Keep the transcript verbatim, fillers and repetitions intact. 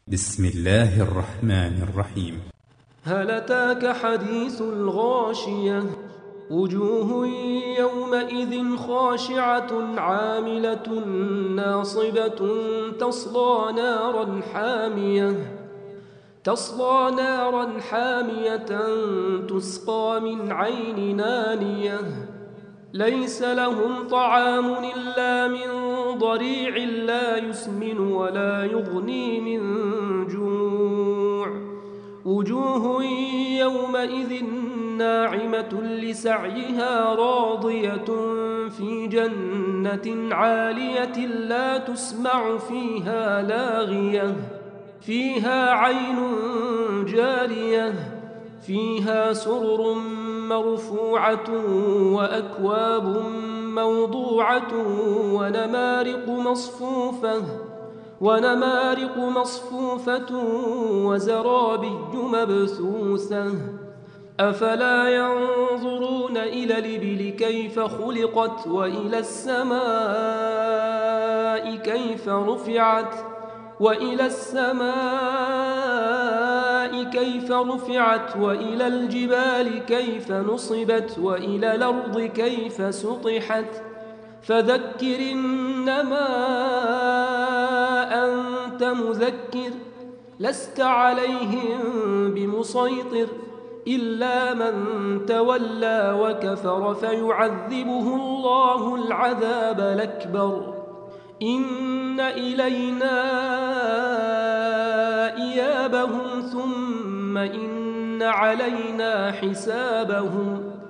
بسم الله الرحمن الرحيم. هل أتاك حديث الغاشية وجوه يومئذ خاشعة عاملة ناصبة تصلى نارا حامية تصلى نارا حامية تسقى من عين نانية ليس لهم طعام إلا من ضريع لا يسمن ولا يغني من جوع وجوه يومئذ ناعمة لسعيها راضية في جنة عالية لا تسمع فيها لاغية فيها عين جارية فيها سرر مرفوعة وأكواب موضوعة ونمارق مصفوفة ونمارق مصفوفة وزرابي مبثوثة أفلا ينظرون إلى الإبل كيف خلقت وإلى السماء كيف رفعت وإلى السماء كيف رفعت وإلى الجبال كيف نصبت وإلى الأرض كيف سطحت فذكر إنما أنت مذكر لست عليهم بمسيطر إلا من تولى وكفر فيعذبه الله العذاب الأكبر إن إلينا إيابهم ثم إن علينا حسابهم